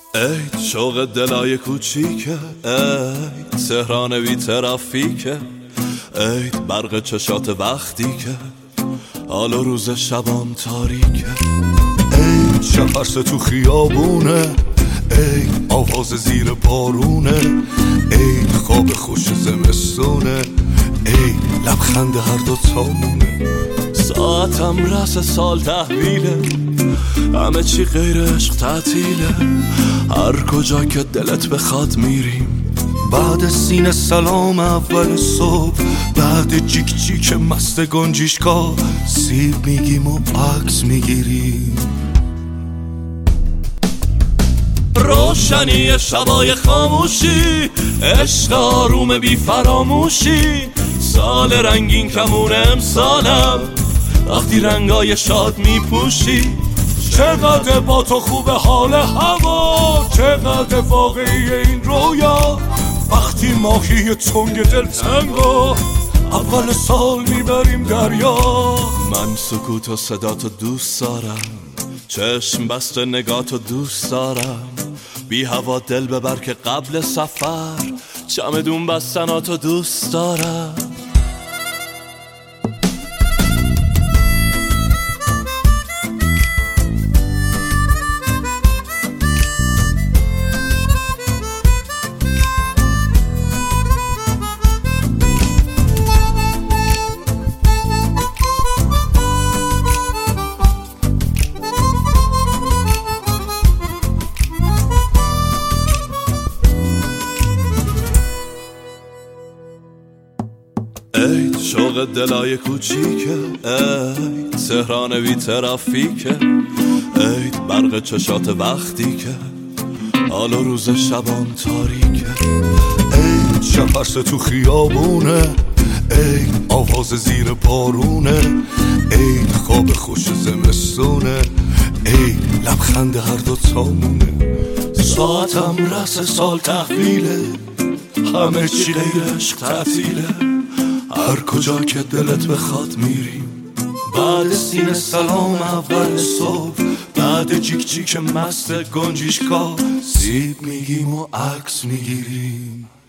ای شوق دلای کوچیکه، ای تهران بی ترافیکه، ای برق چشات وقتی که حال و روز شبام تاریکه. ای شفرس تو خیابونه، ای آواز زیر بارونه، ای خواب خوش زمستونه، ای لبخند هر دو تامونه. ساعتم رس سال تحویله، همه چی غیر عشق تعطیله، هر کجا که دلت بخواد میریم. بعد سینه سلام اول صبح، بعد جیک جیک مست گنجیشکا سیب میگیم و عکس میگیریم. روشنی شبای خاموشی، عشق آروم بی فراموشی، سال رنگین کمون امسالم وقتی رنگای شاد میپوشی. چقدر با تو خوبه حال هوا، چقدر واقعی این رویا، وقتی ماهی تنگ دلتنگو اول سال میبریم دریا. من سکوت و صداتو دوست دارم، چشم بسته نگاتو دوست دارم، بی هوا دل ببر که قبل سفر چمدون بستناتو دوست دارم. ای شوق دلای کوچیکه، ای تهران بی ترافیکه، ای برق چشات وقتی که حال و روز شبام تاریکه. ای شفرس تو خیابونه، ای آواز زیر بارونه، ای خواب خوش زمستونه، ای لبخند هر دو تامونه. ساعتم رس سال تحویله، همه چی غیر عشق تعطیله، هر کجا که دلت بخواد میریم. بعد سینه سلام اول صبح، بعد جیک جیک مست گنجیشکا سیب میگیم و عکس میگیریم.